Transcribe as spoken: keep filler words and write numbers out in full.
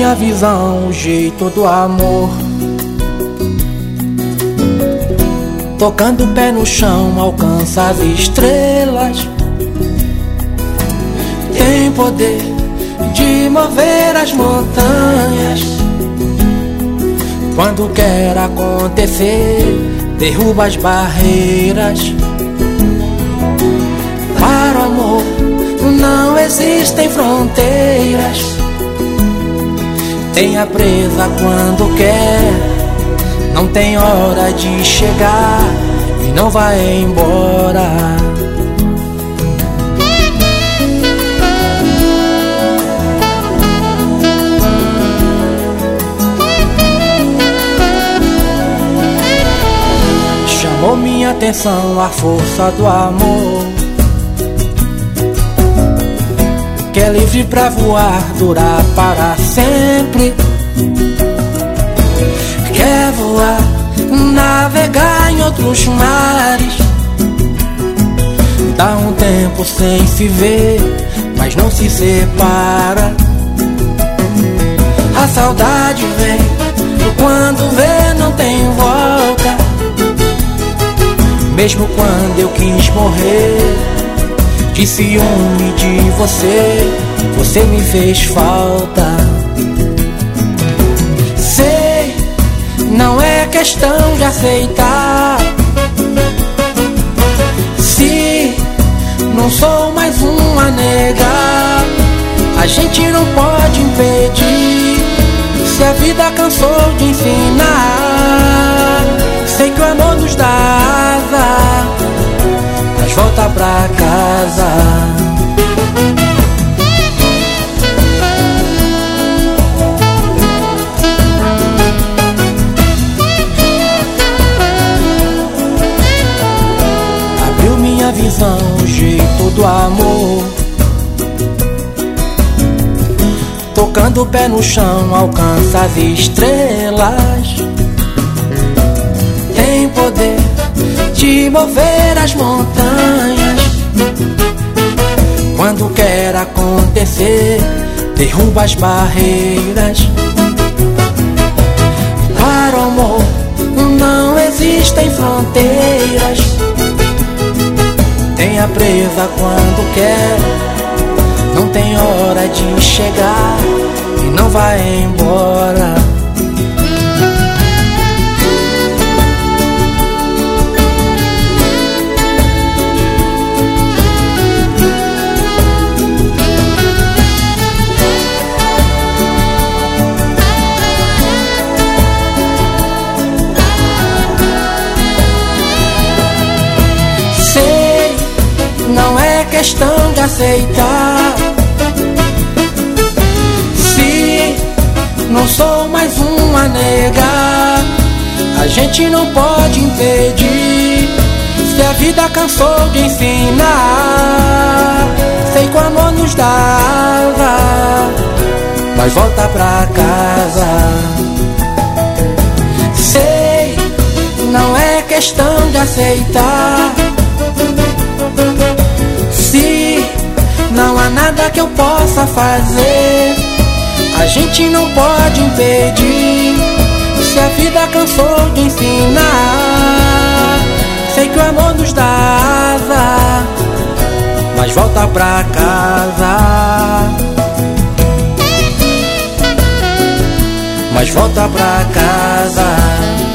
minha visão o jeito do amor. Tocando o pé no chão, alcança as estrelas. Tem poder de mover as montanhas. Quando quer acontecer, derruba as barreiras. Para o amor não existem fronteiras. Tenha presa quando quer, não tem hora de chegar e não vai embora. Chamou minha atenção a força do amor, que é livre pra voar, durar para sempre. Quer voar, navegar em outros mares. Dá um tempo sem se ver, mas não se separa. A saudade vem, quando vê não tem volta. Mesmo quando eu quis morrer de ciúme de você, você me fez falta. Sei, não é questão de aceitar. Se não sou mais um a negar, a gente não pode impedir. Se a vida cansou de ensinar, sei que o amor nos dá asa, mas volta pra casa. Abriu minha visão o jeito do amor. Tocando o pé no chão, alcança as estrelas. Tem poder de mover as montanhas. Quando quer acontecer, derruba as barreiras. Para o amor não existem fronteiras. Tenha presa quando quer, não tem hora de chegar e não vai embora. Não é questão de aceitar. Se não sou mais um a negar, a gente não pode impedir. Se a vida cansou de ensinar, sei que o amor nos dá asa, mas volta pra casa. Sei, não é questão de aceitar. Se não há nada que eu possa fazer, a gente não pode impedir. Se a vida cansou de ensinar, sei que o amor nos dá asa, mas volta pra casa. Mas volta pra casa.